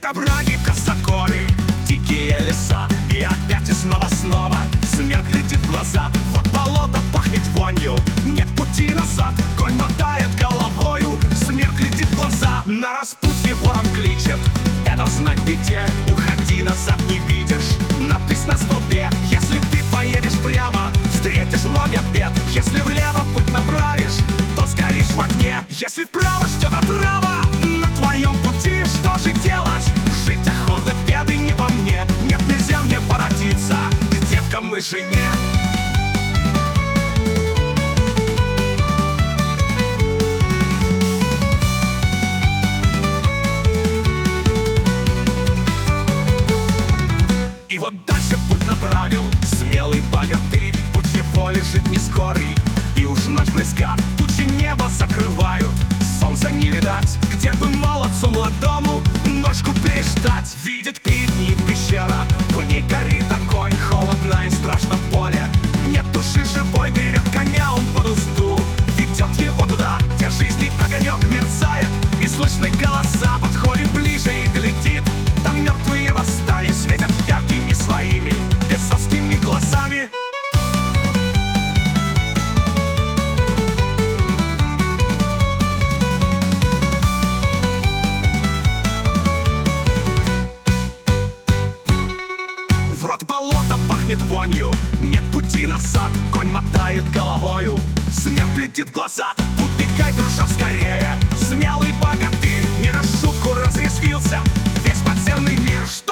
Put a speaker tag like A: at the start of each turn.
A: овраги, косогоры, дикие леса. И опять и снова смерть глядит в глаза. Вот болото пахнет вонью, нет пути назад. Конь мотает головою, смерть глядит в глаза. На распутье ворон кличет, это знак в беде. Уходи назад, не видишь надпись на столбе. Если ты поедешь прямо, встретишь много бед. Если влево путь направишь, то сгоришь в огне. Если вправо ждет отрава на твоем пути, что же делать? Жить охота, беды не во мне. Нет, нельзя мне воротиться к девкам и жене. И вот дальше путь направил смелый богатырь. Путь его лежит не скорый, и уж ночь близка. Тучи небо закрывают, солнца не видать. Где бы молодцу молодому ножку переждать? Видит перед ним пещера, в ней горит огонь. Холодно и страшно в поле, нет души живой. Берет коня он под узду, ведет его туда, где жизни огонек мерцает, и слышны голоса. Подходит ближе и глядит, там мертвые восстали, светят яркими своими бесовскими глазами. В рот болото пахнет вонью, нет пути назад. Конь мотает головою, смерть глядит в глаза. Убегай, душа, скорее, смелый богатырь. Не на шутку разъязвился весь подземный мир.